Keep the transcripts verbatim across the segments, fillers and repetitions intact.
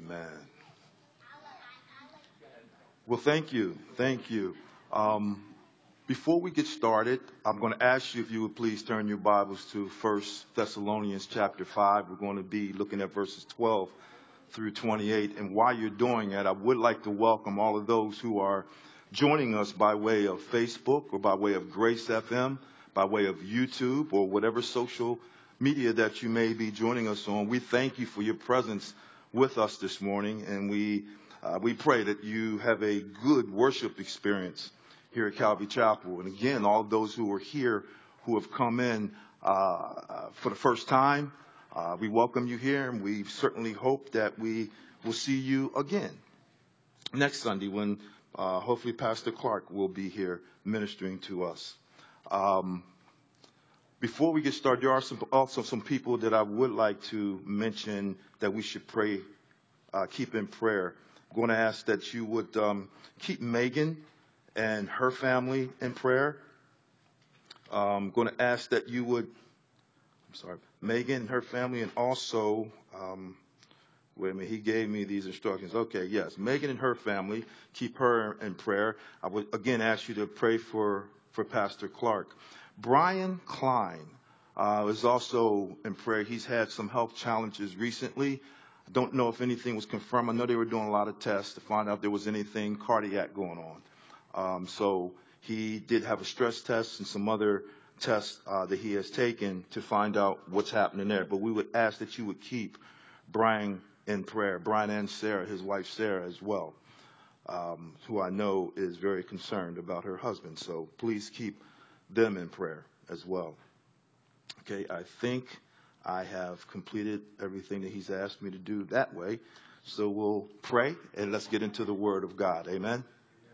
Amen. Well, thank you. Thank you. Um, before we get started, I'm going to ask you if you would please turn your Bibles to First Thessalonians chapter five. We're going to be looking at verses twelve through twenty-eight. And while you're doing that, I would like to welcome all of those who are joining us by way of Facebook or by way of Grace F M, by way of YouTube or whatever social media that you may be joining us on. We thank you for your presence with us this morning, and we uh, we pray that you have a good worship experience here at Calvary Chapel. And again, all of those who are here who have come in uh, for the first time, uh, we welcome you here, and we certainly hope that we will see you again next Sunday when uh, hopefully Pastor Clark will be here ministering to us. Um, Before we get started, there are some, also some people that I would like to mention that we should pray, uh, keep in prayer. I'm going to ask that you would um, keep Megan and her family in prayer. I'm going to ask that you would, I'm sorry, Megan and her family, and also, um, wait a minute, he gave me these instructions. Okay, yes, Megan and her family, keep her in prayer. I would again ask you to pray for, for Pastor Clark. Brian Klein uh, is also in prayer. He's had some health challenges recently. I don't know if anything was confirmed. I know they were doing a lot of tests to find out if there was anything cardiac going on. Um, so he did have a stress test and some other tests uh, that he has taken to find out what's happening there. But we would ask that you would keep Brian in prayer, Brian and Sarah, his wife Sarah as well, um, who I know is very concerned about her husband. So please keep them in prayer as well. Okay, I think I have completed everything that he's asked me to do that way. So we'll pray and let's get into the Word of God. Amen.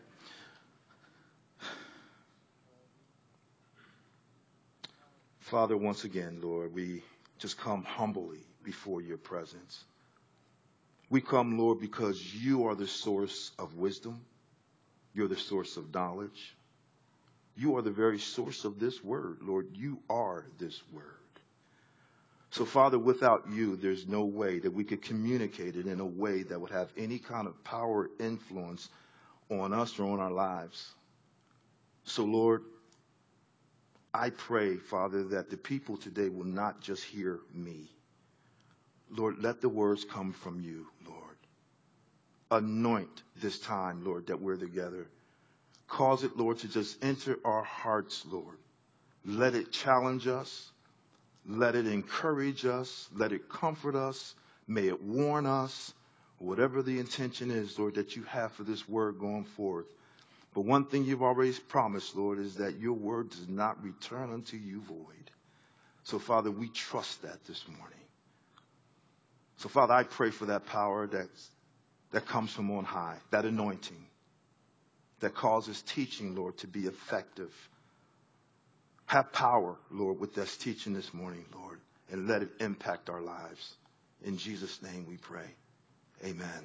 Father, once again, Lord, we just come humbly before your presence. We come, Lord, because you are the source of wisdom. You're the source of knowledge. You are the very source of this word, Lord. You are this word. So, Father, without you, there's no way that we could communicate it in a way that would have any kind of power or influence on us or on our lives. So, Lord, I pray, Father, that the people today will not just hear me. Lord, let the words come from you, Lord. Anoint this time, Lord, that we're together. Cause it, Lord, to just enter our hearts, Lord. Let it challenge us. Let it encourage us. Let it comfort us. May it warn us. Whatever the intention is, Lord, that you have for this word going forth. But one thing you've already promised, Lord, is that your word does not return unto you void. So, Father, we trust that this morning. So, Father, I pray for that power that's, that comes from on high, that anointing that causes teaching, Lord, to be effective. Have power, Lord, with this teaching this morning, Lord, and let it impact our lives. In Jesus' name we pray. Amen.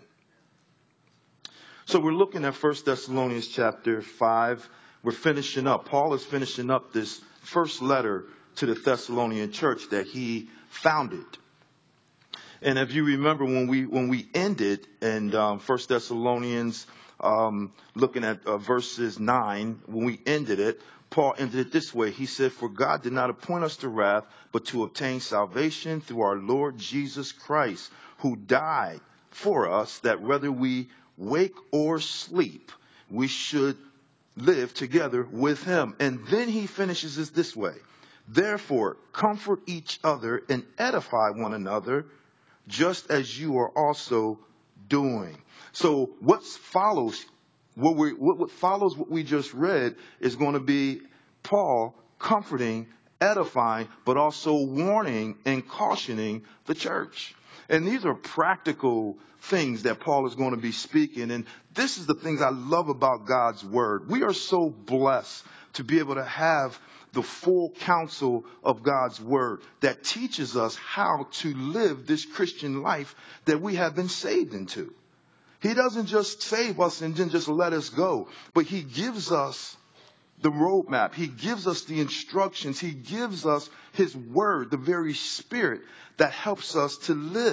So we're looking at First Thessalonians chapter five. We're finishing up. Paul is finishing up this first letter to the Thessalonian church that he founded. And if you remember when we when we ended in um, First Thessalonians, um, looking at uh, verses nine, when we ended it, Paul ended it this way. He said, "For God did not appoint us to wrath, but to obtain salvation through our Lord Jesus Christ, who died for us, that whether we wake or sleep, we should live together with him." And then he finishes this this way. "Therefore, comfort each other and edify one another, just as you are also doing." So what follows, what, we, what follows what we just read is going to be Paul comforting, edifying, but also warning and cautioning the church. And these are practical things that Paul is going to be speaking. And this is the things I love about God's word. We are so blessed to be able to have the full counsel of God's word that teaches us how to live this Christian life that we have been saved into. He doesn't just save us and then just let us go, but he gives us the roadmap. He gives us the instructions. He gives us his word, the very spirit that helps us to live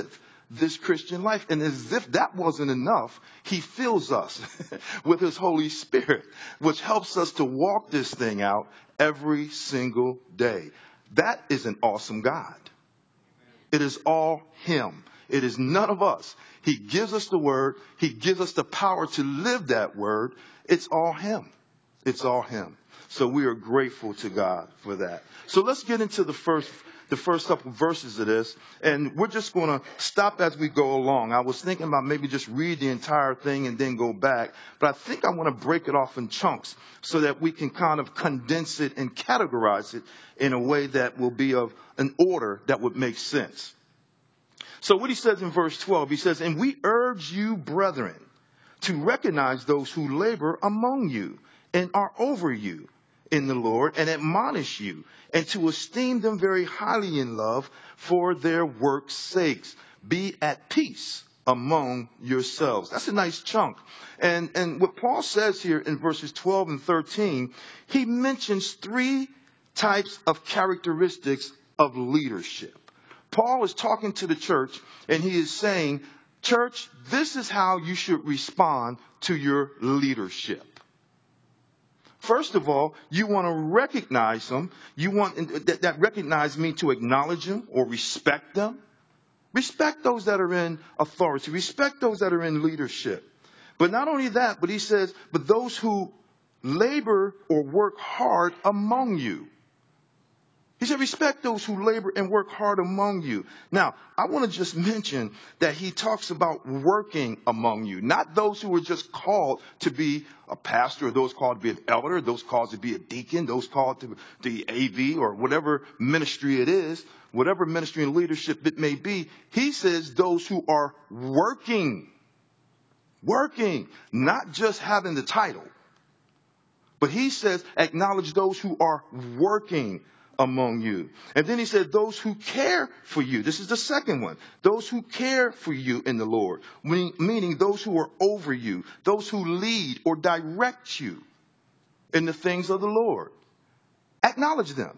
this Christian life. And as if that wasn't enough, he fills us with his Holy Spirit, which helps us to walk this thing out every single day. That is an awesome God. It is all him. It is none of us. He gives us the word. He gives us the power to live that word. It's all him. It's all him. So we are grateful to God for that. So let's get into the first the first couple verses of this. And we're just going to stop as we go along. I was thinking about maybe just read the entire thing and then go back. But I think I want to break it off in chunks so that we can kind of condense it and categorize it in a way that will be of an order that would make sense. So what he says in verse twelve, he says, and we urge you, brethren, to recognize those who labor among you and are over you in the Lord and admonish you, and to esteem them very highly in love for their work's sakes. Be at peace among yourselves. That's a nice chunk. And, and what Paul says here in verses twelve and thirteen, he mentions three types of characteristics of leadership. Paul is talking to the church and he is saying, church, this is how you should respond to your leadership. First of all, you want to recognize them. You want that, that recognize means to acknowledge them or respect them. Respect those that are in authority. Respect those that are in leadership. But not only that, but he says, but those who labor or work hard among you. He said, respect those who labor and work hard among you. Now, I want to just mention that he talks about working among you, not those who are just called to be a pastor, or those called to be an elder, those called to be a deacon, those called to the A V or whatever ministry it is, whatever ministry and leadership it may be. He says those who are working, working, not just having the title, but he says acknowledge those who are working among you. And then he said, those who care for you. This is the second one. Those who care for you in the Lord, meaning those who are over you, those who lead or direct you in the things of the Lord. Acknowledge them.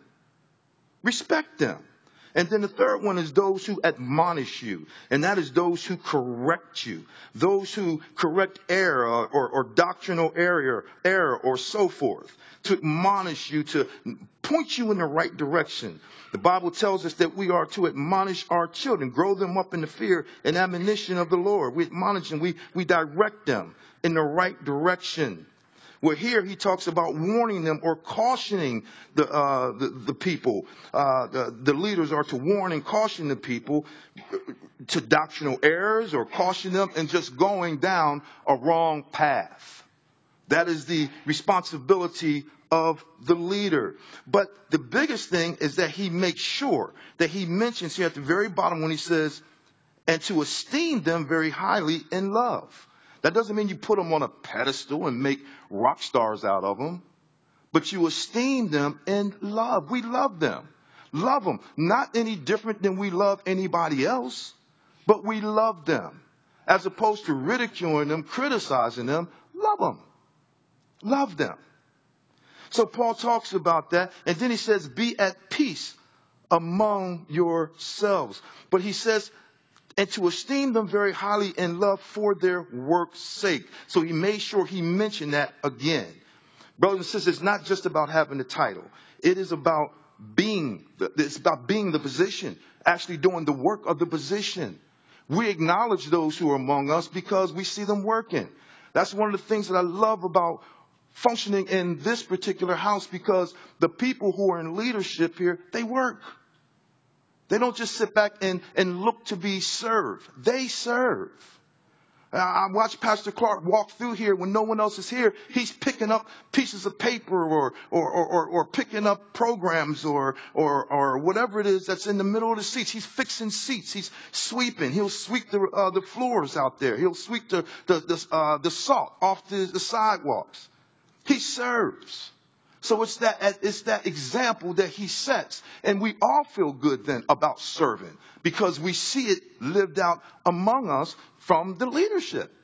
Respect them. And then the third one is those who admonish you. And that is those who correct you. Those who correct error or, or, or doctrinal error, error or so forth. To admonish you, to point you in the right direction. The Bible tells us that we are to admonish our children, grow them up in the fear and admonition of the Lord. We admonish them, we, we direct them in the right direction. Well, here he talks about warning them or cautioning the uh, the, the people. Uh, the, the leaders are to warn and caution the people to doctrinal errors or caution them and just going down a wrong path. That is the responsibility of the leader. But the biggest thing is that he makes sure that he mentions here at the very bottom when he says, and to esteem them very highly in love. That doesn't mean you put them on a pedestal and make rock stars out of them, but you esteem them in love. We love them. Love them. Not any different than we love anybody else, but we love them. As opposed to ridiculing them, criticizing them, love them. Love them. So Paul talks about that, and then he says, be at peace among yourselves. But he says, and to esteem them very highly in love for their work's sake. So he made sure he mentioned that again. Brothers and sisters, it's not just about having the title. It is about being, it's about being the position, actually doing the work of the position. We acknowledge those who are among us because we see them working. That's one of the things that I love about functioning in this particular house, because the people who are in leadership here, they work. They don't just sit back and, and look to be served. They serve. I watched Pastor Clark walk through here when no one else is here. He's picking up pieces of paper or or or, or picking up programs or, or or whatever it is that's in the middle of the seats. He's fixing seats. He's sweeping. He'll sweep the uh, the floors out there. He'll sweep the the the, uh, the salt off the, the sidewalks. He serves. So it's that it's that example that he sets. And we all feel good then about serving because we see it lived out among us from the leadership.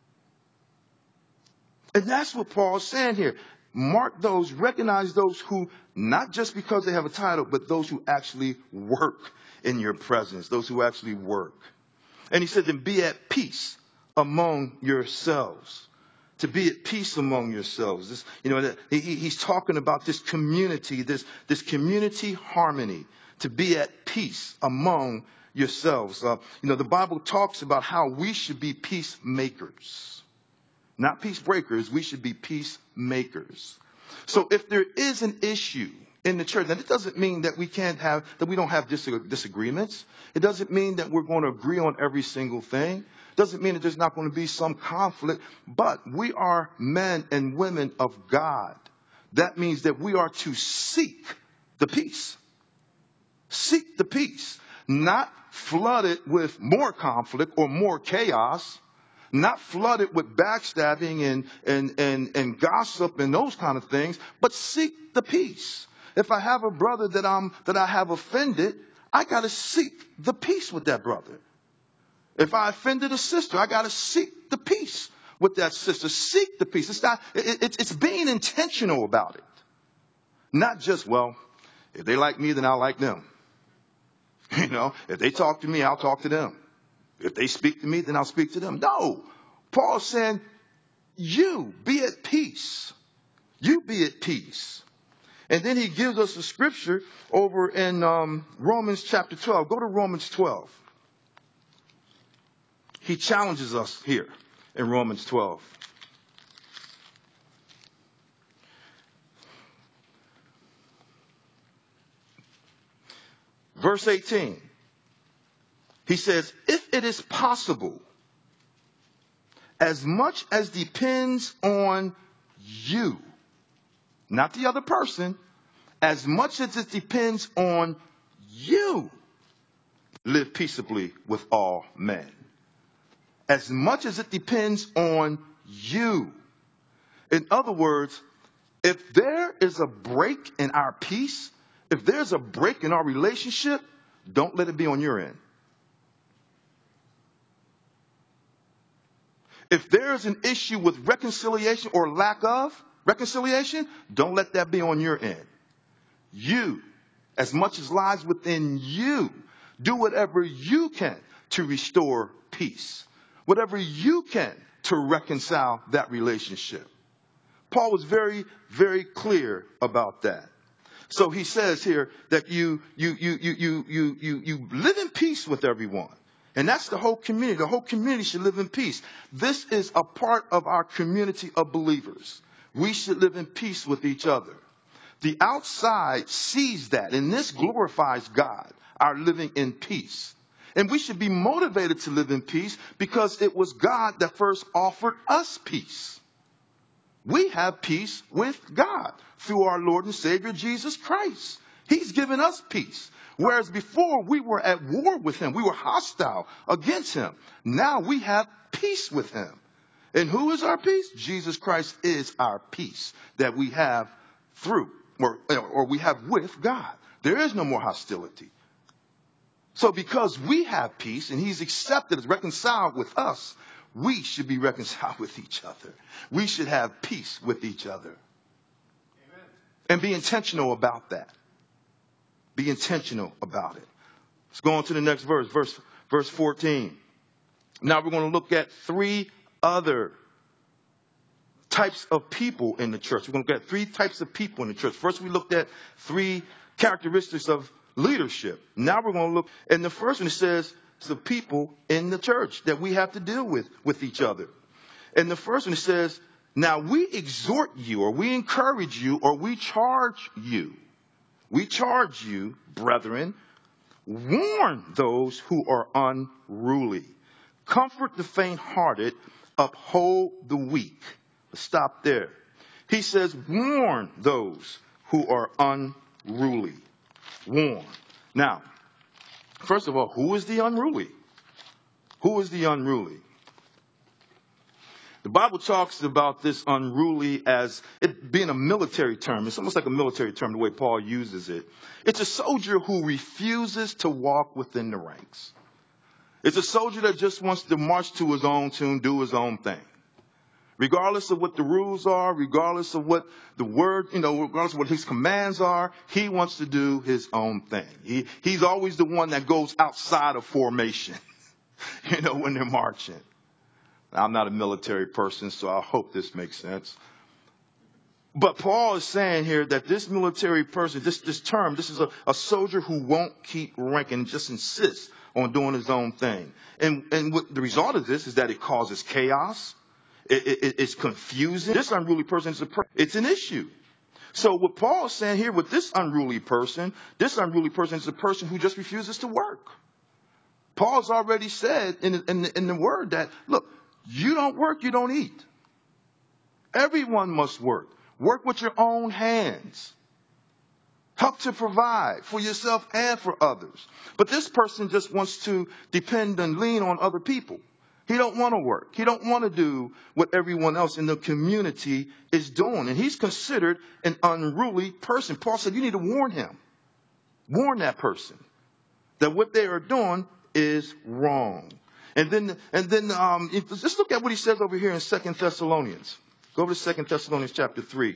And that's what Paul's saying here. Mark those, recognize those who, not just because they have a title, but those who actually work in your presence, those who actually work. And he said, then be at peace among yourselves. To be at peace among yourselves. This, you know, he, he's talking about this community, this, this community harmony. To be at peace among yourselves. Uh, you know, the Bible talks about how we should be peacemakers. Not peace breakers, we should be peacemakers. So if there is an issue in the church, and it doesn't mean that we can't have, that we don't have disagreements. It doesn't mean that we're going to agree on every single thing. Doesn't mean that there's not going to be some conflict, but we are men and women of God. That means that we are to seek the peace. Seek the peace. Not flood it with more conflict or more chaos. Not flooded with backstabbing and, and, and, and gossip and those kind of things, but seek the peace. If I have a brother that I'm, that I have offended, I got to seek the peace with that brother. If I offended a sister, I got to seek the peace with that sister. Seek the peace. It's not, it, it, it's being intentional about it. Not just, well, if they like me, then I'll like them. You know, if they talk to me, I'll talk to them. If they speak to me, then I'll speak to them. No. Paul's saying, you be at peace. You be at peace. And then he gives us a scripture over in um, Romans chapter twelve. Go to Romans twelve. He challenges us here in Romans twelve. Verse eighteen. He says, if it is possible, as much as depends on you, not the other person, as much as it depends on you, live peaceably with all men. As much as it depends on you. In other words, if there is a break in our peace, if there's a break in our relationship, don't let it be on your end. If there is an issue with reconciliation or lack of reconciliation, don't let that be on your end. You, as much as lies within you, do whatever you can to restore peace. Whatever you can to reconcile that relationship. Paul was very, very clear about that. So he says here that you, you, you, you, you, you, you, you live in peace with everyone. And that's the whole community. The whole community should live in peace. This is a part of our community of believers. We should live in peace with each other. The outside sees that, and this glorifies God, our living in peace. And we should be motivated to live in peace because it was God that first offered us peace. We have peace with God through our Lord and Savior, Jesus Christ. He's given us peace. Whereas before we were at war with him. We were hostile against him. Now we have peace with him. And who is our peace? Jesus Christ is our peace that we have through or, or we have with God. There is no more hostility. So because we have peace and he's accepted, reconciled with us, we should be reconciled with each other. We should have peace with each other. Amen. And be intentional about that. Be intentional about it. Let's go on to the next verse, verse, verse fourteen. Now we're going to look at three other types of people in the church. We're going to look at three types of people in the church. First, we looked at three characteristics of leadership. Now we're going to look, and the first one it says it's the people in the church that we have to deal with, with each other. And the first one it says, now we exhort you, or we encourage you, or we charge you. We charge you, brethren, warn those who are unruly. Comfort the faint-hearted, uphold the weak. Let's stop there. He says, warn those who are unruly. Warn. Now, first of all, who is the unruly? Who is the unruly? The Bible talks about this unruly as it being a military term. It's almost like a military term, the way Paul uses it. It's a soldier who refuses to walk within the ranks. It's a soldier that just wants to march to his own tune, do his own thing. Regardless of what the rules are, regardless of what the word, you know, regardless of what his commands are, he wants to do his own thing. He, he's always the one that goes outside of formation. you know, when they're marching. I'm not a military person, so I hope this makes sense. But Paul is saying here that this military person, this, this term, this is a, a soldier who won't keep rank and just insists on doing his own thing. And, and what the result of this is that it causes chaos. It, it, it's confusing. This unruly person is a, it's an issue. So what Paul is saying here with this unruly person, this unruly person is a person who just refuses to work. Paul's already said in, in, in the word that, look, you don't work, you don't eat. Everyone must work. Work with your own hands. Help to provide for yourself and for others. But this person just wants to depend and lean on other people. He don't want to work. He don't want to do what everyone else in the community is doing. And he's considered an unruly person. Paul said you need to warn him. Warn that person that what they are doing is wrong. And then, and then um, let's look at what he says over here in Second Thessalonians. Go over to Second Thessalonians chapter three.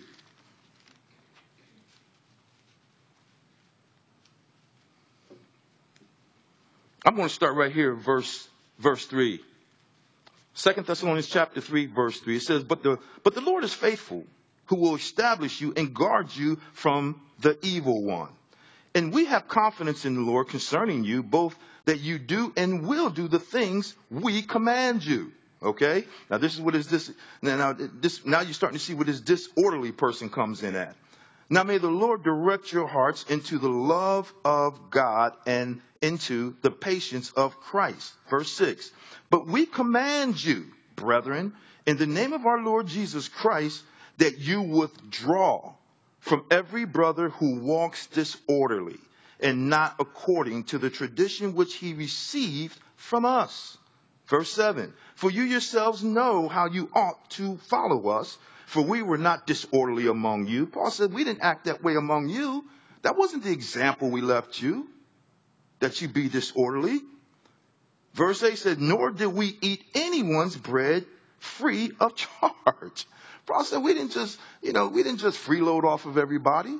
I'm going to start right here, verse verse three. Second Thessalonians chapter three, verse three. It says, But the but the Lord is faithful, who will establish you and guard you from the evil one. And we have confidence in the Lord concerning you, both that you do and will do the things we command you. Okay? Now this is what is this now this now you're starting to see what this disorderly person comes in at. Now may the Lord direct your hearts into the love of God and into the patience of Christ. Verse six. But we command you, brethren, in the name of our Lord Jesus Christ, that you withdraw from every brother who walks disorderly and not according to the tradition which he received from us. Verse seven, for you yourselves know how you ought to follow us, for we were not disorderly among you. Paul said we didn't act that way among you. That wasn't the example we left you, that you be disorderly. Verse eight said, nor did we eat anyone's bread free of charge. Paul said we didn't just, you know, we didn't just freeload off of everybody.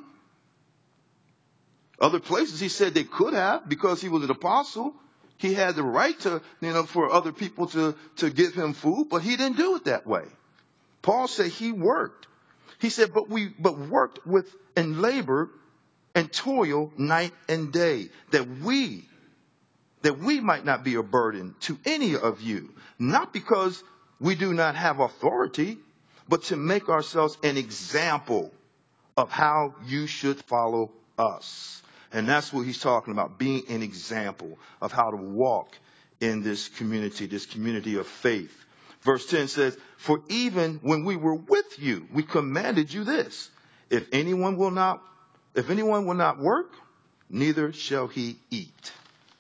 Other places he said they could have because he was an apostle. He had the right to, you know, for other people to, to give him food, but he didn't do it that way. Paul said he worked. He said, but we, but worked with and labored and toil night and day, that we, that we might not be a burden to any of you, not because we do not have authority, but to make ourselves an example of how you should follow us. And that's what he's talking about, being an example of how to walk in this community, this community of faith. Verse ten says, for even when we were with you, we commanded you this. If anyone will not, if anyone will not work, neither shall he eat.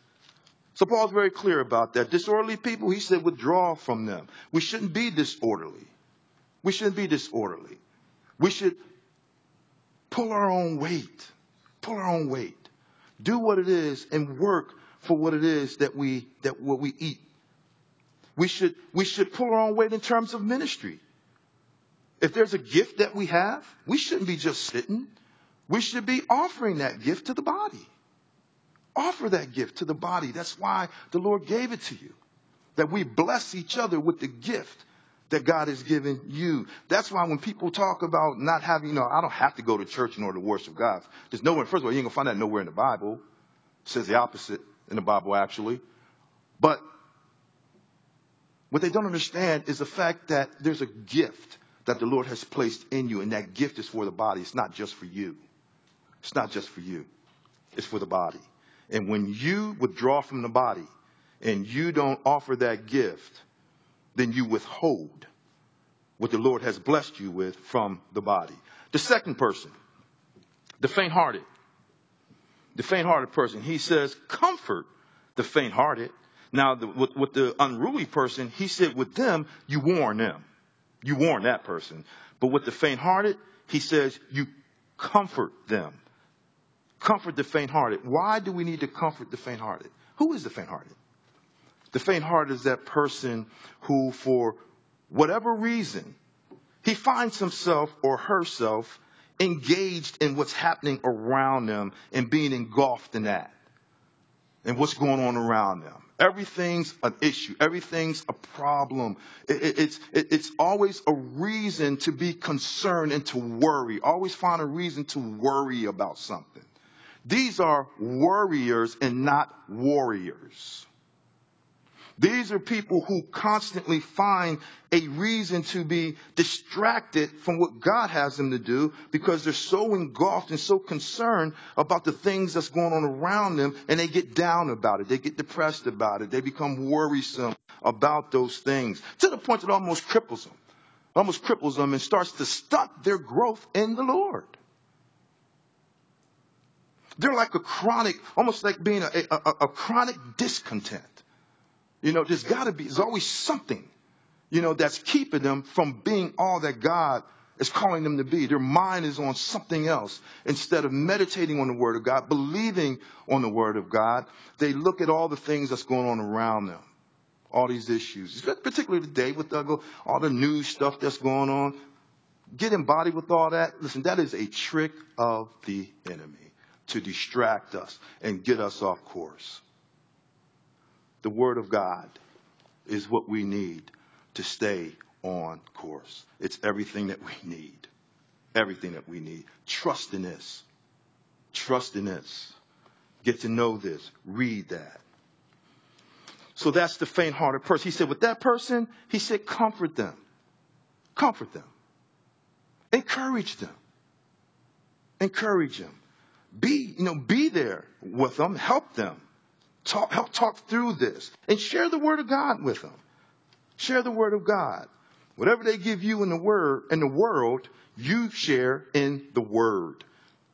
So Paul's very clear about that. Disorderly people, he said, withdraw from them. We shouldn't be disorderly. We shouldn't be disorderly. We should pull our own weight. Pull our own weight. Do what it is and work for what it is that we that what we eat. We should we should pull our own weight in terms of ministry. If there's a gift that we have, we shouldn't be just sitting. We should be offering that gift to the body. Offer that gift to the body. That's why the Lord gave it to you. That we bless each other with the gift that God has given you. That's why when people talk about not having, you know, I don't have to go to church in order to worship God. There's nowhere, first of all, you ain't gonna find that nowhere in the Bible. It says the opposite in the Bible, actually. But what they don't understand is the fact that there's a gift that the Lord has placed in you, and that gift is for the body. It's not just for you. It's not just for you. It's for the body. And when you withdraw from the body and you don't offer that gift, then you withhold what the Lord has blessed you with from the body. The second person, the faint-hearted. The faint-hearted person, he says, comfort the faint-hearted. Now, the, with, with the unruly person, he said, with them, you warn them. You warn that person. But with the faint-hearted, he says, you comfort them. Comfort the faint-hearted. Why do we need to comfort the faint-hearted? Who is the faint-hearted? The faint-hearted is that person who, for whatever reason, he finds himself or herself engaged in what's happening around them and being engulfed in that. and what's going on around them. Everything's an issue. Everything's a problem. It, it, it's, it, it's always a reason to be concerned and to worry. Always find a reason to worry about something. These are worriers and not warriors. These are people who constantly find a reason to be distracted from what God has them to do because they're so engulfed and so concerned about the things that's going on around them, and they get down about it. They get depressed about it. They become worrisome about those things to the point that it almost cripples them. It almost cripples them and starts to stunt their growth in the Lord. They're like a chronic, almost like being a, a, a chronic discontent. You know, there's got to be, there's always something, you know, that's keeping them from being all that God is calling them to be. Their mind is on something else. Instead of meditating on the Word of God, believing on the Word of God, they look at all the things that's going on around them, all these issues, particularly today with the, all the news stuff that's going on. Get embodied with all that. Listen, that is a trick of the enemy to distract us and get us off course. The Word of God is what we need to stay on course. It's everything that we need. Everything that we need. Trust in this. Trust in this. Get to know this. Read that. So that's the faint-hearted person. He said, with that person, he said, comfort them. Comfort them. Encourage them. Encourage them. Be, you know, be there with them. Help them. Talk, help talk through this and share the Word of God with them. Share the Word of God. Whatever they give you in the word, in the world, you share in the Word.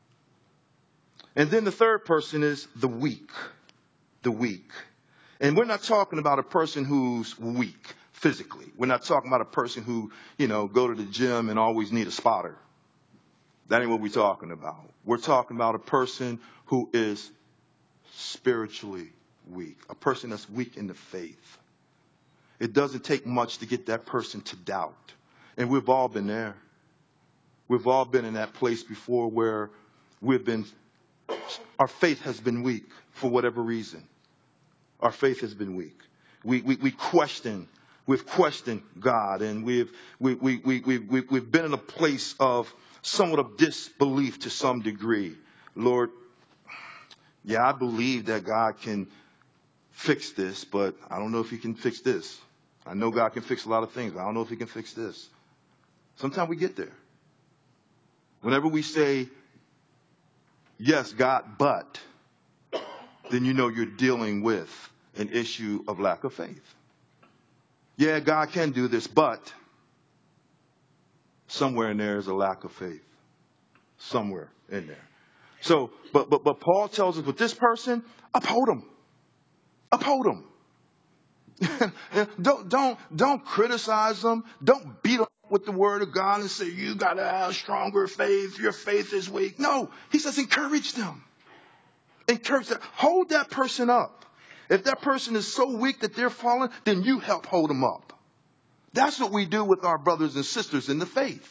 And then the third person is the weak. The weak. And we're not talking about a person who's weak physically. We're not talking about a person who, you know, go to the gym and always need a spotter. That ain't what we're talking about. We're talking about a person who is spiritually weak, a person that's weak in the faith. It doesn't take much to get that person to doubt. And we've all been there. We've all been in that place before where we've been, our faith has been weak for whatever reason. Our faith has been weak. We, we, we question, we've questioned God, and we've, we, we, we, we, we, we've been in a place of somewhat of disbelief to some degree. Lord, yeah, I believe that God can fix this, but I don't know if he can fix this. I know God can fix a lot of things, but I don't know if he can fix this. Sometimes we get there. Whenever we say, yes, God, but, then you know you're dealing with an issue of lack of faith. Yeah, God can do this, but somewhere in there is a lack of faith. Somewhere in there. So, but, but, but Paul tells us with this person, uphold him. Uphold them. don't, don't, don't criticize them. Don't beat them with the Word of God and say, you got to have stronger faith. Your faith is weak. No, he says, encourage them. Encourage them. Hold that person up. If that person is so weak that they're falling, then you help hold them up. That's what we do with our brothers and sisters in the faith.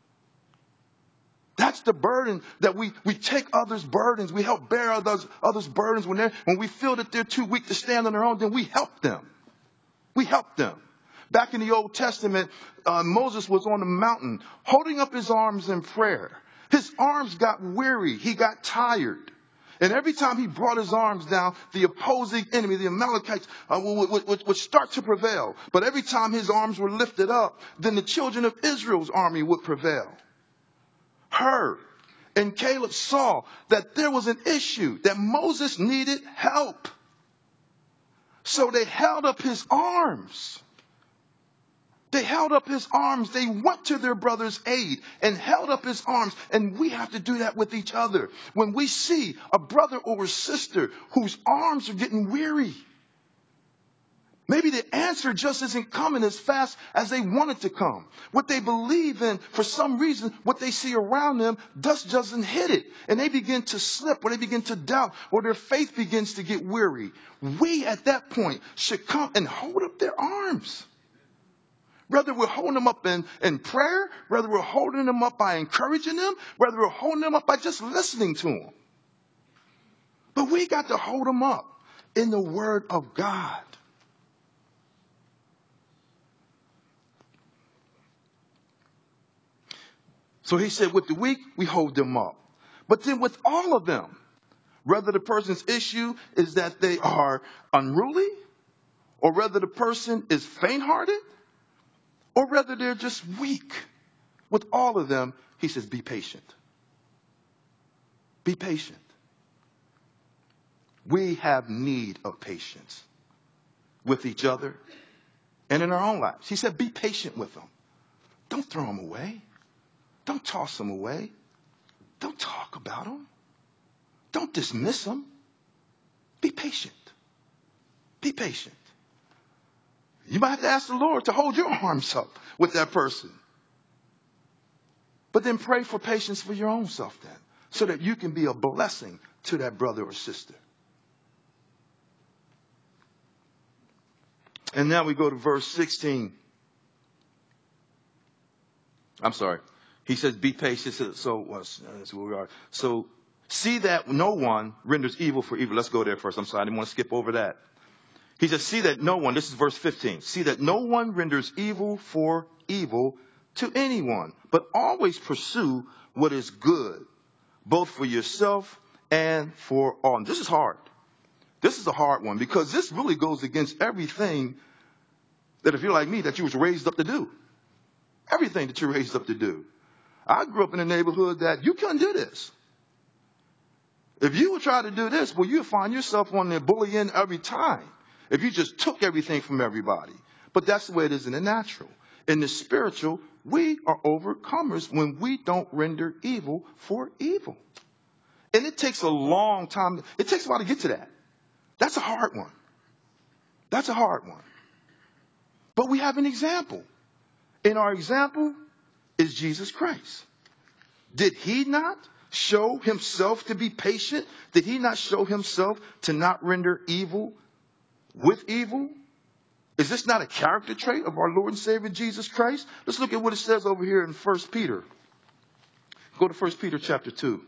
That's the burden that we, we take others' burdens. We help bear others, others' burdens when, they're, when we feel that they're too weak to stand on their own, then we help them. We help them. Back in the Old Testament, uh, Moses was on the mountain holding up his arms in prayer. His arms got weary. He got tired. And every time he brought his arms down, the opposing enemy, the Amalekites, uh, would, would, would start to prevail. But every time his arms were lifted up, then the children of Israel's army would prevail. Her and Caleb saw that there was an issue, that Moses needed help. So they held up his arms. They held up his arms. They went to their brother's aid and held up his arms. And we have to do that with each other. When we see a brother or a sister whose arms are getting weary, maybe the answer just isn't coming as fast as they want it to come. What they believe in, for some reason, what they see around them just doesn't hit it. And they begin to slip, or they begin to doubt, or their faith begins to get weary. We, at that point, should come and hold up their arms. Whether we're holding them up in, in prayer, whether we're holding them up by encouraging them, whether we're holding them up by just listening to them. But we got to hold them up. in the Word of God. So he said, with the weak, we hold them up. But then with all of them, whether the person's issue is that they are unruly, or whether the person is faint-hearted, or whether they're just weak, with all of them, he says, be patient. Be patient. We have need of patience with each other and in our own lives. He said, be patient with them. Don't throw them away. Don't toss them away. Don't talk about them. Don't dismiss them. Be patient. Be patient. You might have to ask the Lord to hold your arms up with that person. But then pray for patience for your own self then, so that you can be a blessing to that brother or sister. And now we go to verse sixteen. I'm sorry. He says, be patient. So uh, that's where we are. So see that no one renders evil for evil. Let's go there first. I'm sorry. I didn't want to skip over that. He says, see that no one, this is verse fifteen. See that no one renders evil for evil to anyone, but always pursue what is good, both for yourself and for all. And this is hard. This is a hard one because this really goes against everything that, if you're like me, that you was raised up to do. Everything that you're raised up to do. I grew up in a neighborhood that you couldn't do this. If you would try to do this, well, you'd find yourself on there bullying every time. If you just took everything from everybody. But that's the way it is in the natural. In the spiritual, we are overcomers when we don't render evil for evil. And it takes a long time. It takes a while to get to that. That's a hard one. That's a hard one. But we have an example. And our example is Jesus Christ. Did he not show himself to be patient? Did he not show himself to not render evil with evil? Is this not a character trait of our Lord and Savior Jesus Christ? Let's look at what it says over here in First Peter. Go to First Peter chapter two.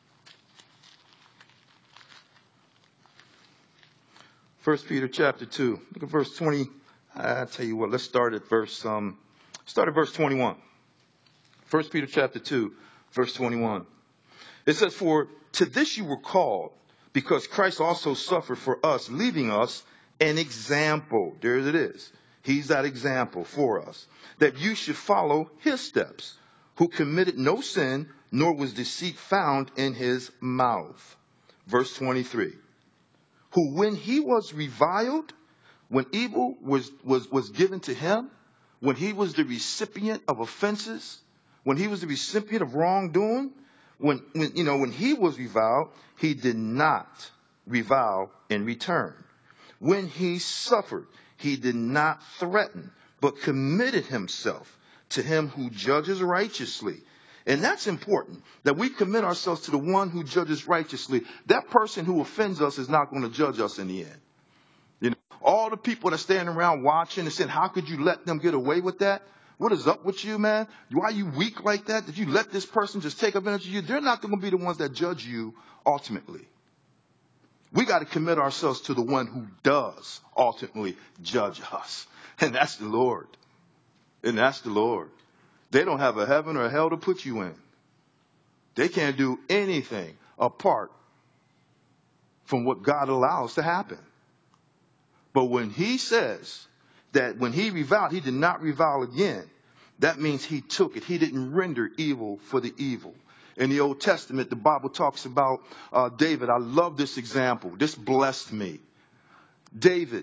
First Peter chapter two. Look at verse twenty. I tell you what, let's start at verse um start at verse twenty-one. First Peter chapter two, verse twenty-one. It says, for to this you were called, because Christ also suffered for us, leaving us an example. There it is. He's that example for us, that you should follow his steps, who committed no sin, nor was deceit found in his mouth. Verse twenty-three. Who, when he was reviled, when evil was, was, was given to him, when he was the recipient of offenses, when he was the recipient of wrongdoing, when, when, you know, when he was reviled, he did not revile in return. When he suffered, he did not threaten, but committed himself to him who judges righteously. And that's important, that we commit ourselves to the one who judges righteously. That person who offends us is not going to judge us in the end. You know, all the people that stand around watching and saying, how could you let them get away with that? What is up with you, man? Why are you weak like that? Did you let this person just take advantage of you? They're not going to be the ones that judge you ultimately. We got to commit ourselves to the one who does ultimately judge us. And that's the Lord. And that's the Lord. They don't have a heaven or a hell to put you in. They can't do anything apart from what God allows to happen. But when he says that when he reviled, he did not revile again, that means he took it. He didn't render evil for the evil. In the Old Testament, the Bible talks about uh, David. I love this example. This blessed me. David,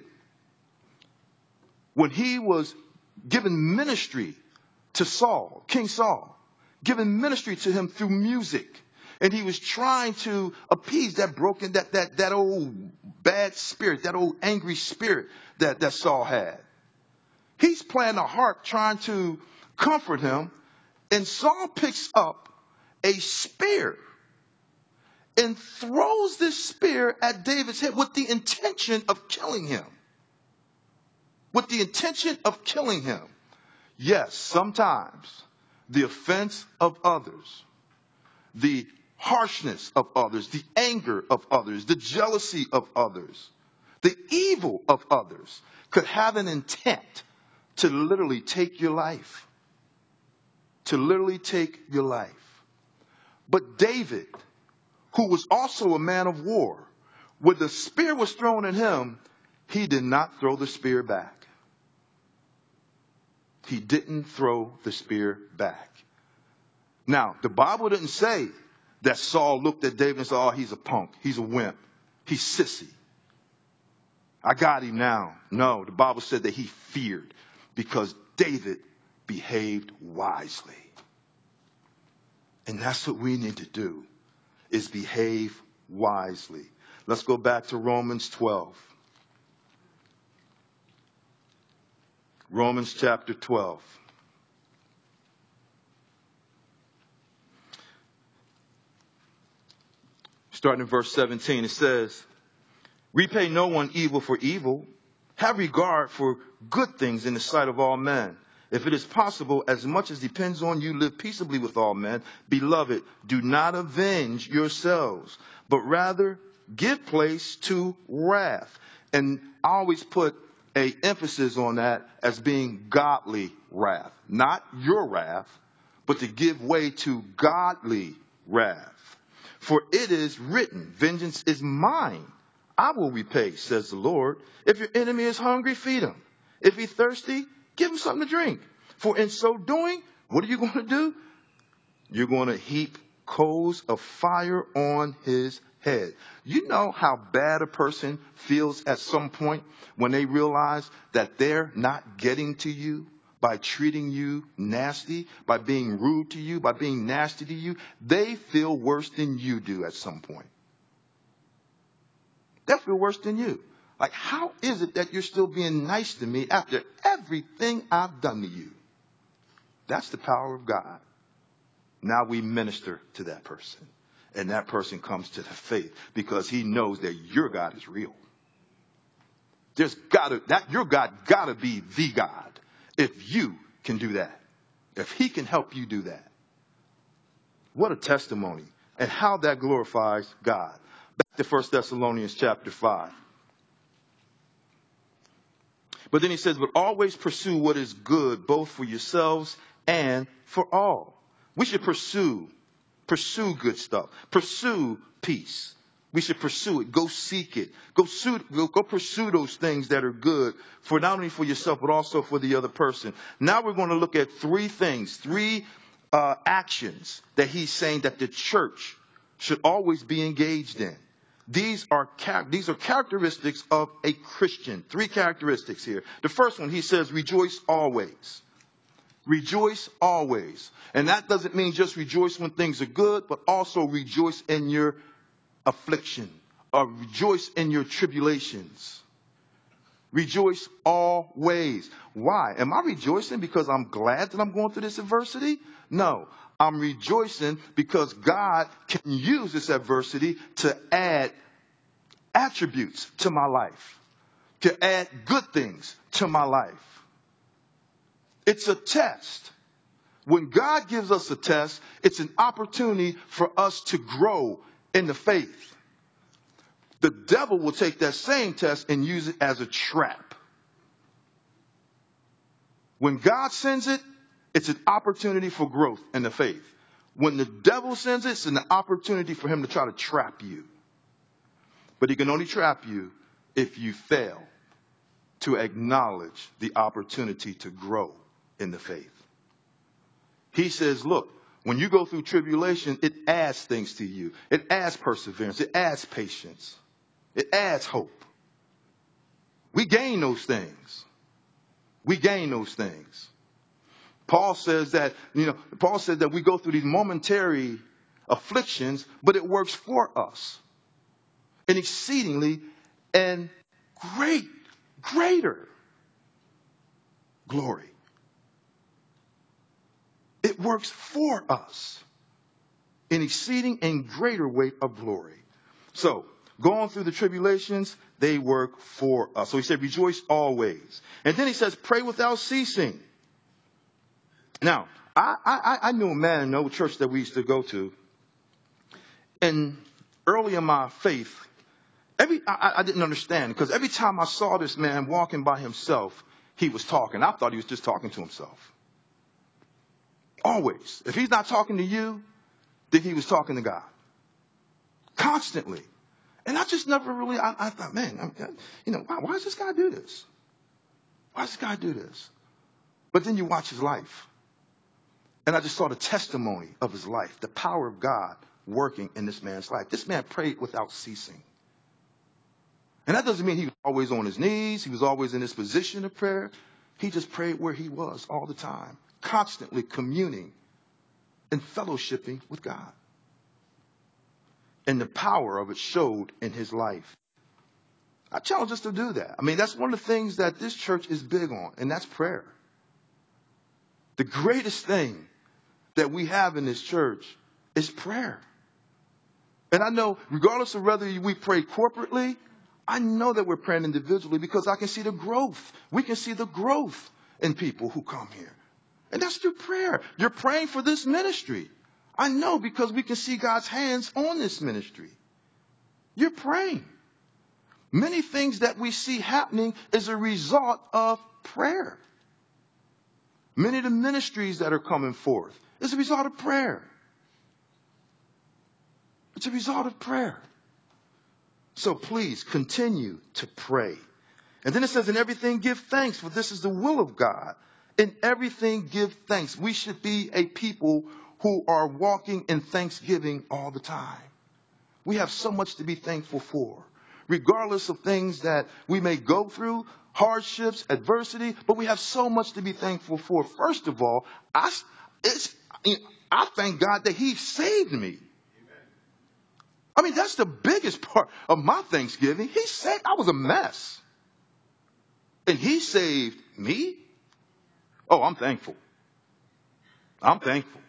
when he was given ministry to Saul, King Saul, given ministry to him through music, and he was trying to appease that broken, that that that old bad spirit, that old angry spirit that, that Saul had. He's playing a harp trying to comfort him, and Saul picks up a spear and throws this spear at David's head with the intention of killing him. With the intention of killing him. Yes, sometimes the offense of others, the harshness of others, the anger of others, the jealousy of others, The evil of others could have an intent to literally take your life. To literally take your life. But David, who was also a man of war, when the spear was thrown at him, he did not throw the spear back. He didn't throw the spear back. Now, the Bible didn't say that Saul looked at David and said, oh, he's a punk. He's a wimp. He's sissy. I got him now. No, the Bible said that he feared because David behaved wisely. And that's what we need to do, is behave wisely. Let's go back to Romans twelve. Romans chapter twelve. Starting in verse seventeen, it says, repay no one evil for evil. Have regard for good things in the sight of all men. If it is possible, as much as depends on you, live peaceably with all men. Beloved, do not avenge yourselves, but rather give place to wrath. And I always put a emphasis on that as being godly wrath. Not your wrath, but to give way to godly wrath. For it is written, vengeance is mine. I will repay, says the Lord. If your enemy is hungry, feed him. If he's thirsty, give him something to drink. For in so doing, what are you going to do? You're going to heap coals of fire on his head. You know how bad a person feels at some point when they realize that they're not getting to you by treating you nasty, by being rude to you, by being nasty to you. They feel worse than you do at some point. They feel worse than you. Like, how is it that you're still being nice to me after everything I've done to you? That's the power of God. Now we minister to that person. And that person comes to the faith because he knows that your God is real. There's gotta, that your God gotta be the God if you can do that. If he can help you do that. What a testimony. And how that glorifies God. Back to First Thessalonians chapter five. But then he says, but always pursue what is good, both for yourselves and for all. We should pursue, pursue good stuff. Pursue peace. We should pursue it. Go seek it. Go, sue, go, go pursue those things that are good for not only for yourself, but also for the other person. Now we're going to look at three things, three uh, actions that he's saying that the church should always be engaged in. These are, these are characteristics of a Christian. Three characteristics here. The first one, he says, rejoice always. Rejoice always. And that doesn't mean just rejoice when things are good, but also rejoice in your affliction, or rejoice in your tribulations. Rejoice always. Why? Am I rejoicing because I'm glad that I'm going through this adversity? No. I'm rejoicing because God can use this adversity to add attributes to my life, to add good things to my life. It's a test. When God gives us a test, it's an opportunity for us to grow in the faith. The devil will take that same test and use it as a trap. When God sends it, it's an opportunity for growth in the faith. When the devil sends it, it's an opportunity for him to try to trap you. But he can only trap you if you fail to acknowledge the opportunity to grow in the faith. He says, look, when you go through tribulation, it adds things to you. It adds perseverance. It adds patience. It adds hope. We gain those things. We gain those things. Paul says that, you know, Paul said that we go through these momentary afflictions, but it works for us. And exceedingly and great, greater glory. It works for us in exceeding and greater weight of glory. So, going through the tribulations, they work for us. So he said, rejoice always. And then he says, pray without ceasing. Now, I, I, I knew a man in the old church that we used to go to. And early in my faith, Every I, I didn't understand, because every time I saw this man walking by himself, he was talking. I thought he was just talking to himself. Always. If he's not talking to you, then he was talking to God. Constantly. And I just never really, I, I thought, man, I'm, you know, why, why does this guy do this? Why does this guy do this? But then you watch his life. And I just saw the testimony of his life, the power of God working in this man's life. This man prayed without ceasing. And that doesn't mean he was always on his knees. He was always in this position of prayer. He just prayed where he was all the time, constantly communing and fellowshipping with God. And the power of it showed in his life. I challenge us to do that. I mean, that's one of the things that this church is big on, and that's prayer. The greatest thing that we have in this church is prayer. And I know, regardless of whether we pray corporately, I know that we're praying individually, because I can see the growth. We can see the growth in people who come here. And that's through prayer. You're praying for this ministry. I know, because we can see God's hands on this ministry. You're praying. Many things that we see happening is a result of prayer. Many of the ministries that are coming forth is a result of prayer. It's a result of prayer. So please continue to pray. And then it says, in everything give thanks, for this is the will of God. In everything give thanks. We should be a people who are walking in thanksgiving all the time. We have so much to be thankful for, regardless of things that we may go through, hardships, adversity, but we have so much to be thankful for. First of all, I, it's, I thank God that he saved me. I mean, that's the biggest part of my Thanksgiving. He saved, I was a mess. And he saved me. Oh, I'm thankful. I'm thankful.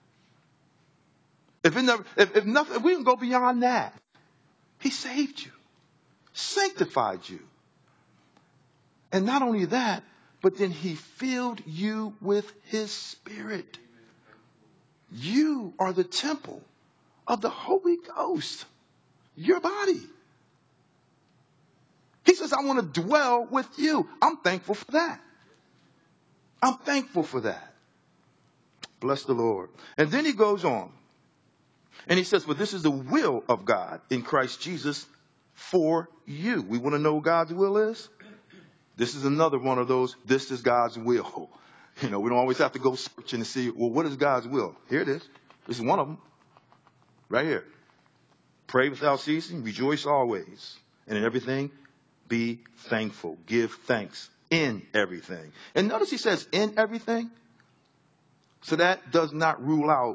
If it never, if, if nothing, if we can go beyond that, he saved you, sanctified you. And not only that, but then he filled you with his Spirit. You are the temple of the Holy Ghost, your body. He says, I want to dwell with you. I'm thankful for that. I'm thankful for that. Bless the Lord. And then he goes on. And he says, well, this is the will of God in Christ Jesus for you. We want to know what God's will is? This is another one of those, this is God's will. You know, we don't always have to go searching to see, well, what is God's will? Here it is. This is one of them. Right here. Pray without ceasing, rejoice always. And in everything, be thankful. Give thanks in everything. And notice he says in everything. So that does not rule out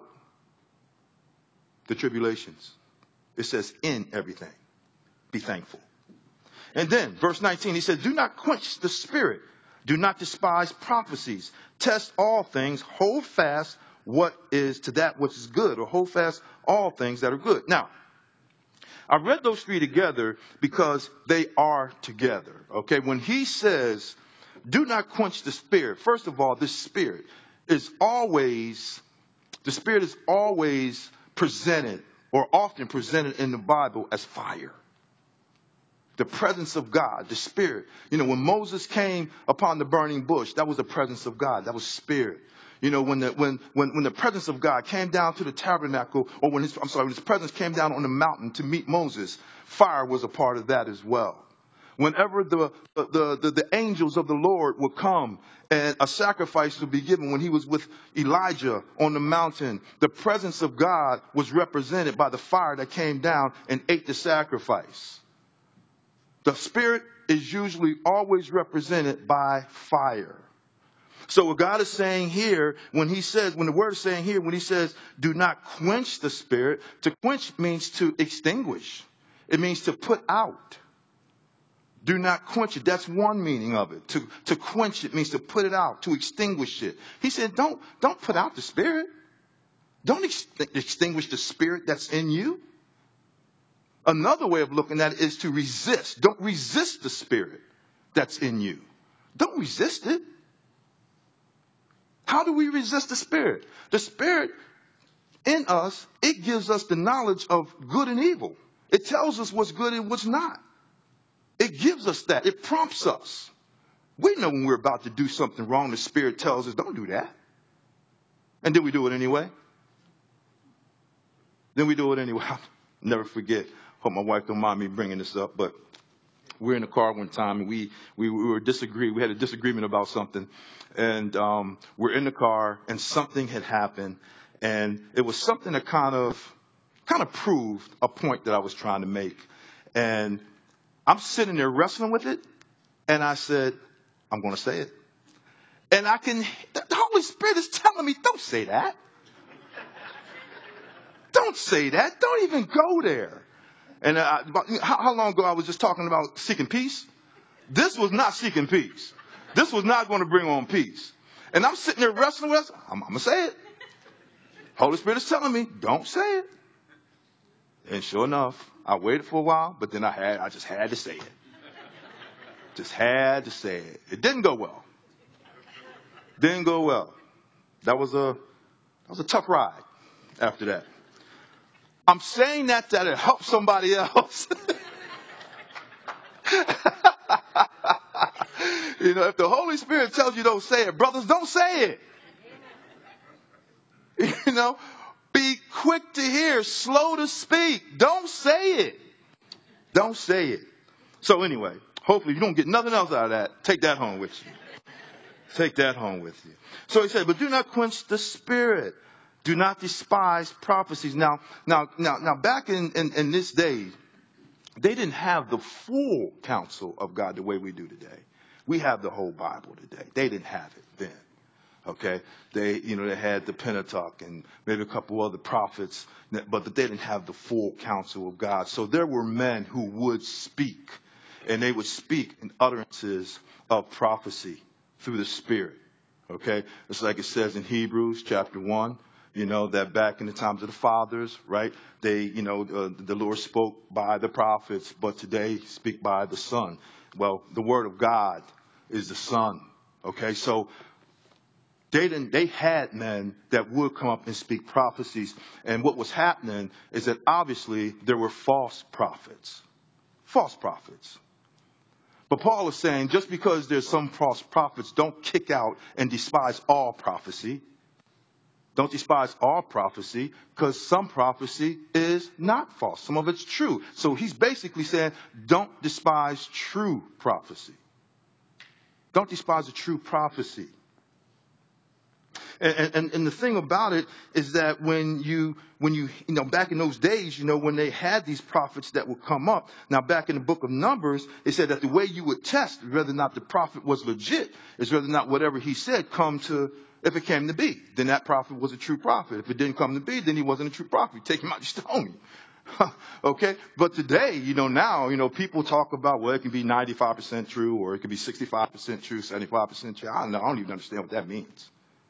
the tribulations. It says in everything. Be thankful. And then verse nineteen, he says, do not quench the spirit. Do not despise prophecies. Test all things. Hold fast what is to that which is good, or hold fast all things that are good. Now, I read those three together because they are together. Okay. When he says, do not quench the spirit. First of all, the spirit is always, the spirit is always presented, or often presented in the Bible, as fire. The presence of God, the Spirit. You know, when Moses came upon the burning bush, that was the presence of God. That was Spirit. You know, when the when when when the presence of God came down to the tabernacle, or when his I'm sorry, when his presence came down on the mountain to meet Moses, fire was a part of that as well. Whenever the the the, the angels of the Lord would come and a sacrifice would be given, when he was with Elijah on the mountain, the presence of God was represented by the fire that came down and ate the sacrifice. The Spirit is usually always represented by fire. So what God is saying here, when he says, when the word is saying here, when he says, do not quench the Spirit, to quench means to extinguish. It means to put out. Do not quench it. That's one meaning of it. To, to quench it means to put it out, to extinguish it. He said, don't, don't put out the Spirit. Don't ex- extinguish the Spirit that's in you. Another way of looking at it is to resist. Don't resist the Spirit that's in you. Don't resist it. How do we resist the Spirit? The Spirit in us, it gives us the knowledge of good and evil. It tells us what's good and what's not. It gives us that. It prompts us. We know when we're about to do something wrong, the Spirit tells us, don't do that. And then we do it anyway. Then we do it anyway. I'll never forget. Hope my wife don't mind me bringing this up, but we were in the car one time and we, we, we were disagreeing. We had a disagreement about something. And um, we're in the car and something had happened. And it was something that kind of kind of proved a point that I was trying to make. And I'm sitting there wrestling with it. And I said, I'm going to say it. And I can, the Holy Spirit is telling me, don't say that. Don't say that. Don't even go there. And uh, about, how, how long ago I was just talking about seeking peace? This was not seeking peace. This was not going to bring on peace. And I'm sitting there wrestling with it. I'm, I'm going to say it. Holy Spirit is telling me, don't say it. And sure enough, I waited for a while, but then I had, I just had to say it. Just had to say it. It didn't go well. Didn't go well. That was a, that was a tough ride after that. I'm saying that that it helps somebody else. You know, if the Holy Spirit tells you don't say it, brothers, don't say it. You know, be quick to hear, slow to speak. Don't say it. Don't say it. So anyway, hopefully you don't get nothing else out of that. Take that home with you. Take that home with you. So he said, but do not quench the Spirit. Do not despise prophecies. Now, now, now, now back in, in, in this day, they didn't have the full counsel of God the way we do today. We have the whole Bible today. They didn't have it then. Okay. They, you know, they had the Pentateuch and maybe a couple other prophets, but they didn't have the full counsel of God. So there were men who would speak, and they would speak in utterances of prophecy through the Spirit. Okay. It's like it says in Hebrews chapter one. You know, that back in the times of the fathers, right, they, you know, uh, the Lord spoke by the prophets, but today speak by the Son. Well, the Word of God is the Son. Okay, so they didn't, they had men that would come up and speak prophecies. And what was happening is that obviously there were false prophets. False prophets. But Paul is saying just because there's some false prophets, don't kick out and despise all prophecy. Don't despise all prophecy, because some prophecy is not false. Some of it's true. So he's basically saying, don't despise true prophecy. Don't despise a true prophecy. And, and, and the thing about it is that when you, when you, you know, back in those days, you know, when they had these prophets that would come up. Now, back in the book of Numbers, it said that the way you would test whether or not the prophet was legit is whether or not whatever he said come to, if it came to be, then that prophet was a true prophet. If it didn't come to be, then he wasn't a true prophet. You take him out, you stone him. Okay? But today, you know, now, you know, people talk about, well, it can be ninety-five percent true, or it can be sixty-five percent true, seventy-five percent true. I don't know. I don't even understand what that means.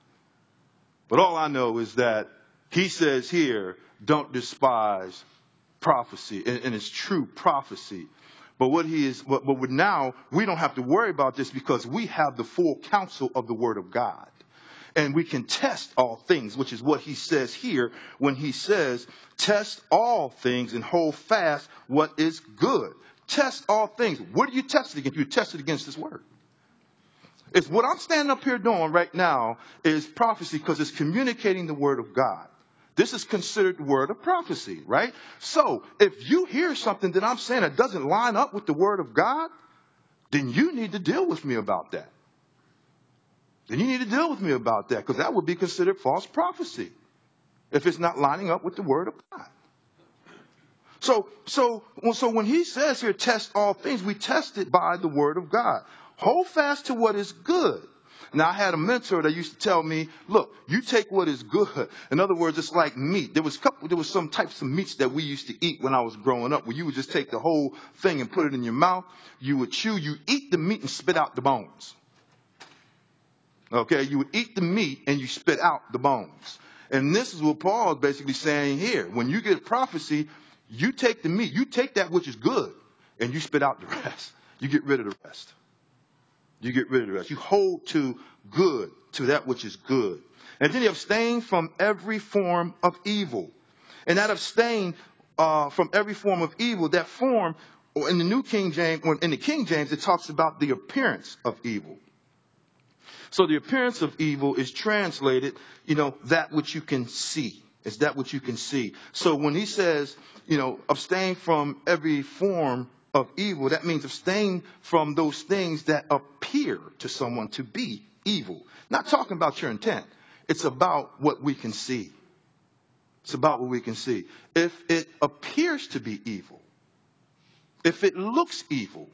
But all I know is that he says here, don't despise prophecy. And, and it's true prophecy. But what he is, but, but now we don't have to worry about this because we have the full counsel of the Word of God. And we can test all things, which is what he says here when he says, test all things and hold fast what is good. Test all things. What do you test it against? You test it against this word. It's what I'm standing up here doing right now is prophecy because it's communicating the word of God. This is considered the word of prophecy, right? So if you hear something that I'm saying that doesn't line up with the word of God, then you need to deal with me about that. Then you need to deal with me about that because that would be considered false prophecy if it's not lining up with the word of God. So, so, so when he says here, test all things, we test it by the word of God. Hold fast to what is good. Now, I had a mentor that used to tell me, look, you take what is good. In other words, it's like meat. There was couple, there was some types of meats that we used to eat when I was growing up where you would just take the whole thing and put it in your mouth. You would chew, you eat the meat and spit out the bones. Okay, you would eat the meat and you spit out the bones. And this is what Paul is basically saying here. When you get prophecy, you take the meat, you take that which is good, and you spit out the rest. You get rid of the rest. You get rid of the rest. You hold to good, to that which is good. And then you abstain from every form of evil. And that abstain uh, from every form of evil, that form Or in the New King James, or in the King James, it talks about the appearance of evil. So the appearance of evil is translated, you know, that which you can see. It's that which you can see. So when he says, you know, abstain from every form of evil, that means abstain from those things that appear to someone to be evil. Not talking about your intent. It's about what we can see. It's about what we can see. If it appears to be evil, if it looks evil,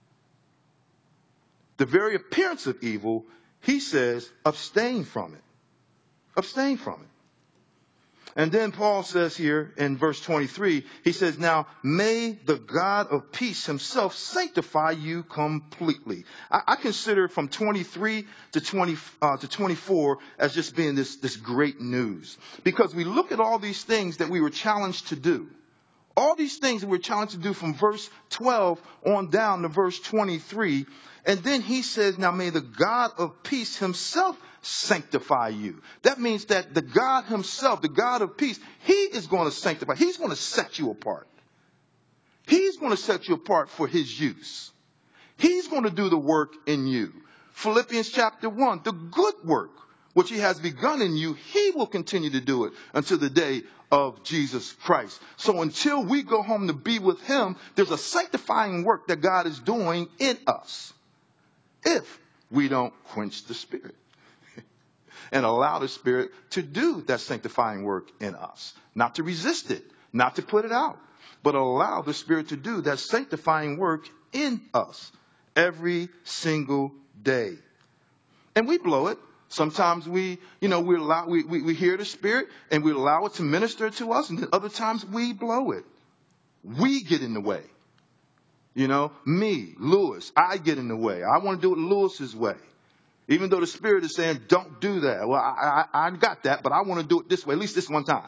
the very appearance of evil, he says, abstain from it. Abstain from it. And then Paul says here in verse twenty-three, he says, now may the God of peace himself sanctify you completely. I, I consider from twenty-three to twenty uh, to twenty-four as just being this, this great news. Because we look at all these things that we were challenged to do. All these things that we're challenged to do from verse twelve on down to verse twenty-three. And then he says, now may the God of peace himself sanctify you. That means that the God himself, the God of peace, he is going to sanctify. He's going to set you apart. He's going to set you apart for his use. He's going to do the work in you. Philippians chapter one, the good work which he has begun in you, he will continue to do it until the day of Jesus Christ. So until we go home to be with him, there's a sanctifying work that God is doing in us. If we don't quench the Spirit and allow the Spirit to do that sanctifying work in us. Not to resist it, not to put it out, but allow the Spirit to do that sanctifying work in us every single day. And we blow it. Sometimes we, you know, we allow, we, we, we hear the Spirit and we allow it to minister to us. And then other times we blow it. We get in the way. You know, me, Lewis, I get in the way. I want to do it Lewis's way. Even though the Spirit is saying, don't do that. Well, I, I, I got that, but I want to do it this way, at least this one time.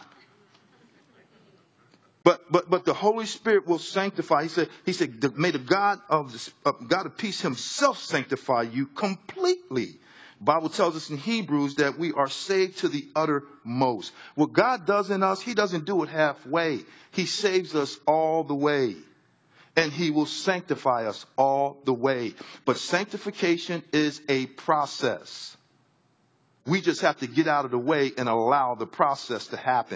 But but but the Holy Spirit will sanctify. He said, he said, may the God of the uh, God of peace himself sanctify you completely. The Bible tells us in Hebrews that we are saved to the uttermost. What God does in us, he doesn't do it halfway. He saves us all the way. And he will sanctify us all the way. But sanctification is a process. We just have to get out of the way and allow the process to happen.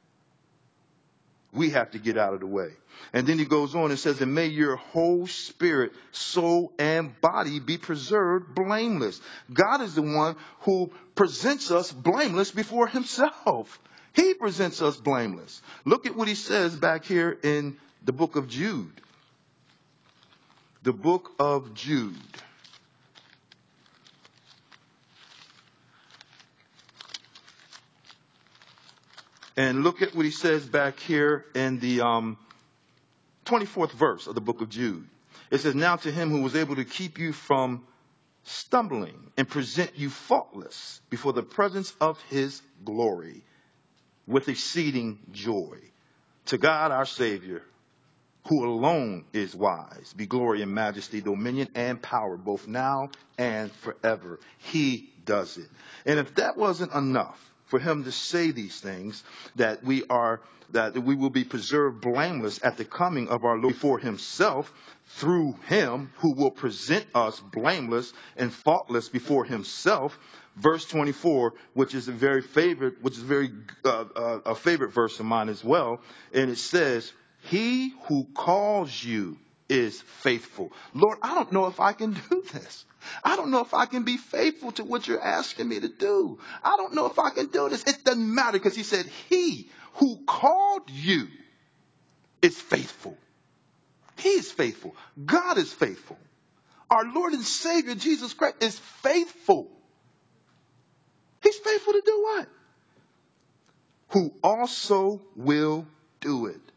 We have to get out of the way. And then he goes on and says, and may your whole spirit, soul, and body be preserved blameless. God is the one who presents us blameless before himself. He presents us blameless. Look at what he says back here in the book of Jude. The book of Jude. And look at what he says back here in the um, twenty-fourth verse of the book of Jude. It says, now to him who was able to keep you from stumbling and present you faultless before the presence of his glory with exceeding joy. To God our Savior, who alone is wise, be glory and majesty, dominion and power, both now and forever. He does it. And if that wasn't enough for him to say these things, that we are, that we will be preserved blameless at the coming of our Lord before himself, through him who will present us blameless and faultless before himself. Verse twenty-four, which is a very favorite, which is a very uh, uh, a favorite verse of mine as well. And it says, he who calls you is faithful. Lord, I don't know if I can do this. I don't know if I can be faithful to what you're asking me to do. I don't know if I can do this. It doesn't matter, because he said, he who called you is faithful. He is faithful. God is faithful. Our Lord and Savior, Jesus Christ, is faithful. He's faithful to do what? Who also will do it.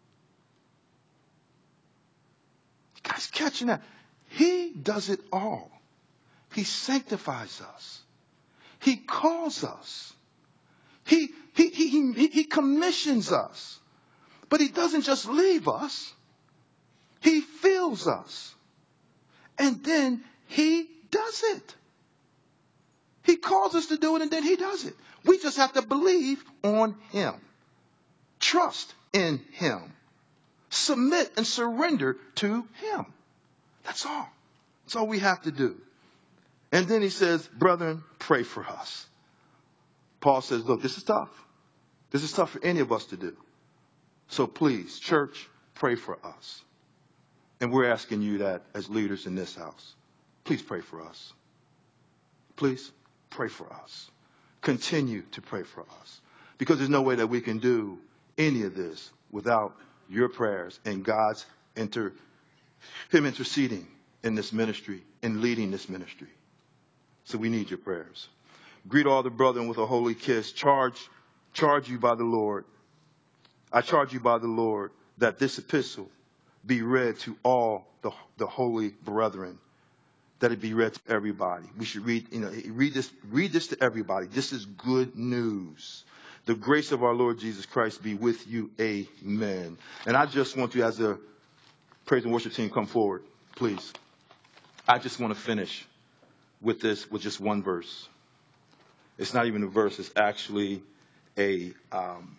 You guys catching that? He does it all. He sanctifies us. He calls us. He, he, he, he, he commissions us. But he doesn't just leave us. He fills us. And then he does it. He calls us to do it, and then he does it. We just have to believe on him. Trust in him. submit and surrender to him. That's all. That's all we have to do. And then he says, brethren, pray for us. Paul says, look, this is tough. This is tough for any of us to do. So please, church, pray for us. And we're asking you that as leaders in this house. Please pray for us. Please pray for us. Continue to pray for us. Because there's no way that we can do any of this without your prayers and God's inter, him interceding in this ministry and leading this ministry. So we need your prayers. Greet all the brethren with a holy kiss. Charge, charge you by the Lord. I charge you by the Lord that this epistle be read to all the, the holy brethren, that it be read to everybody. We should read, you know, read this, read this to everybody. This is good news. The grace of our Lord Jesus Christ be with you. Amen. And I just want you, as a praise and worship team, come forward, please. I just want to finish with this, with just one verse. It's not even a verse. It's actually a, um,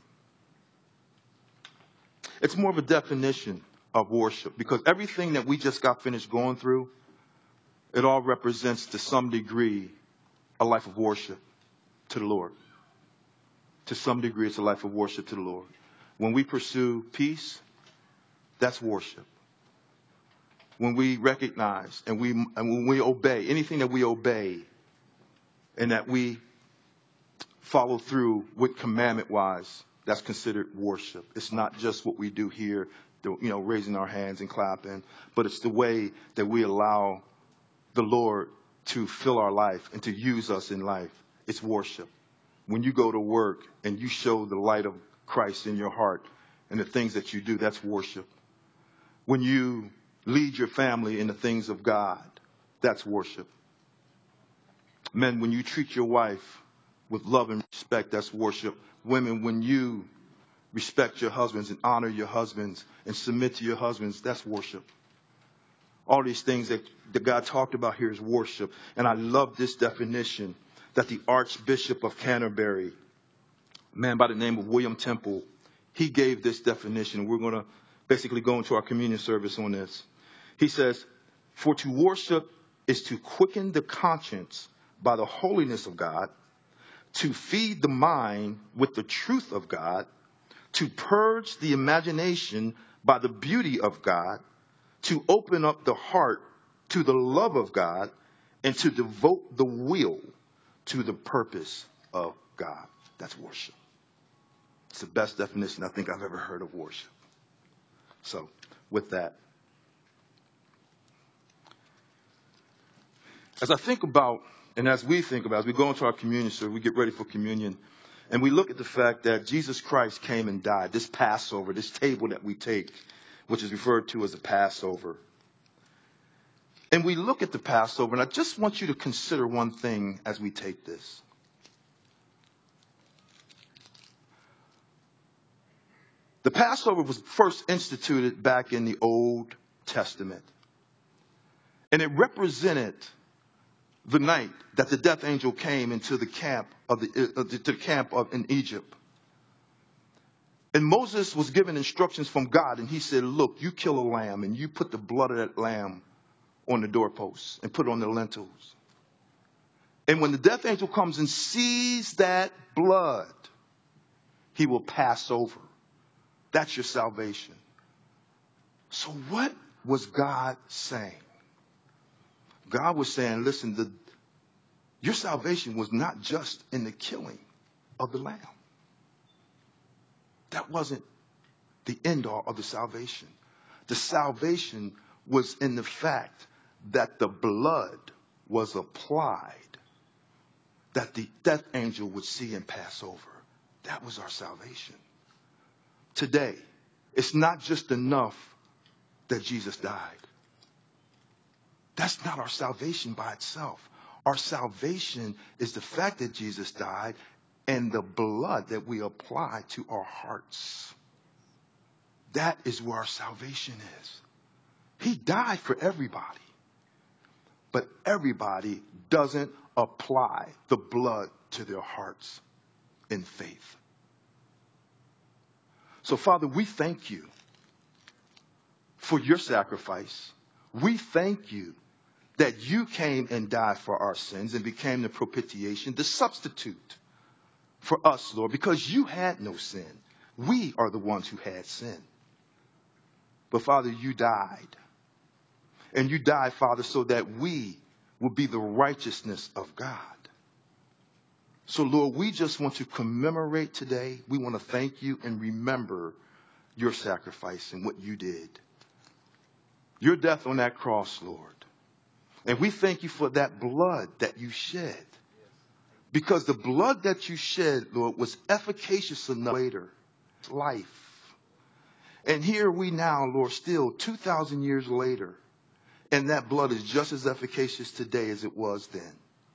it's more of a definition of worship, because everything that we just got finished going through, it all represents to some degree a life of worship to the Lord. To some degree, it's a life of worship to the Lord. When we pursue peace, that's worship. When we recognize and we and when we obey, anything that we obey and that we follow through with commandment-wise, that's considered worship. It's not just what we do here, you know, raising our hands and clapping, but it's the way that we allow the Lord to fill our life and to use us in life. It's worship. When you go to work and you show the light of Christ in your heart and the things that you do, that's worship. When you lead your family in the things of God, that's worship. Men, when you treat your wife with love and respect, that's worship. Women, when you respect your husbands and honor your husbands and submit to your husbands, that's worship. All these things that, that God talked about here is worship. And I love this definition that the Archbishop of Canterbury, a man by the name of William Temple, he gave this definition. We're going to basically go into our communion service on this. He says, for to worship is to quicken the conscience by the holiness of God, to feed the mind with the truth of God, to purge the imagination by the beauty of God, to open up the heart to the love of God, and to devote the will to the purpose of God. That's worship. It's the best definition I think I've ever heard of worship. So, with that, as I think about, and as we think about, as we go into our communion service, we get ready for communion, and we look at the fact that Jesus Christ came and died, this Passover, this table that we take, which is referred to as the Passover. And we look at the Passover, and I just want you to consider one thing as we take this. The Passover was first instituted back in the Old Testament. And it represented the night that the death angel came into the camp of the, uh, to the camp of in Egypt. And Moses was given instructions from God, and he said, look, you kill a lamb, and you put the blood of that lamb on the doorposts and put it on the lintels. And when the death angel comes and sees that blood, he will pass over. That's your salvation. So what was God saying? God was saying, listen, the, your salvation was not just in the killing of the lamb. That wasn't the end all of the salvation. The salvation was in the fact that the blood was applied, that the death angel would see and pass over. That was our salvation. Today, it's not just enough that Jesus died. That's not our salvation by itself. Our salvation is the fact that Jesus died and the blood that we apply to our hearts. That is where our salvation is. He died for everybody. But everybody doesn't apply the blood to their hearts in faith. So, Father, we thank you for your sacrifice. We thank you that you came and died for our sins and became the propitiation, the substitute for us, Lord, because you had no sin. We are the ones who had sin. But Father, you died. And you died, Father, so that we will be the righteousness of God. So, Lord, we just want to commemorate today. We want to thank you and remember your sacrifice and what you did. Your death on that cross, Lord. And we thank you for that blood that you shed. Because the blood that you shed, Lord, was efficacious enough later. Life. And here we now, Lord, still two thousand years later. And that blood is just as efficacious today as it was then.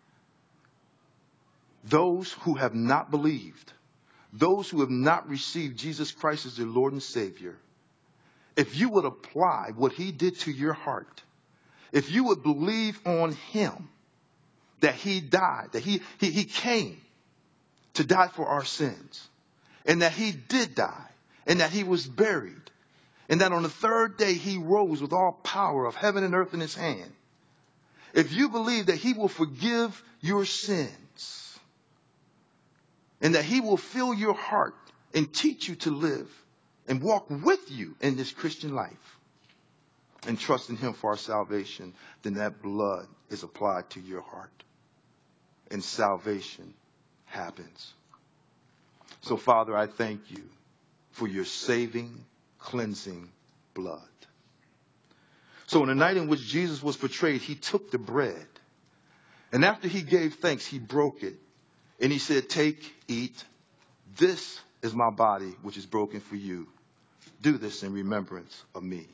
Those who have not believed, those who have not received Jesus Christ as their Lord and Savior, if you would apply what he did to your heart, if you would believe on him, that he died, that he, he, he came to die for our sins, and that he did die, and that he was buried, and that on the third day he rose with all power of heaven and earth in his hand. If you believe that he will forgive your sins, and that he will fill your heart and teach you to live and walk with you in this Christian life, and trust in him for our salvation, then that blood is applied to your heart. And salvation happens. So, Father, I thank you for your saving, cleansing blood. So on the night in which Jesus was betrayed, he took the bread. And after he gave thanks, he broke it. And he said, take, eat. This is my body, which is broken for you. Do this in remembrance of me.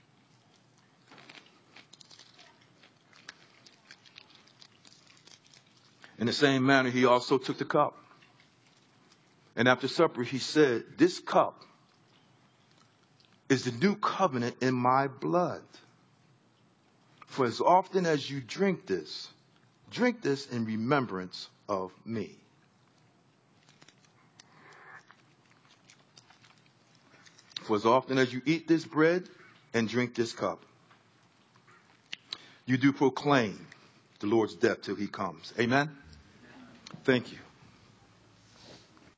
In the same manner, he also took the cup. And after supper, he said, this cup is the new covenant in my blood. For as often as you drink this, drink this in remembrance of me. For as often as you eat this bread and drink this cup, you do proclaim the Lord's death till he comes. Amen? Thank you.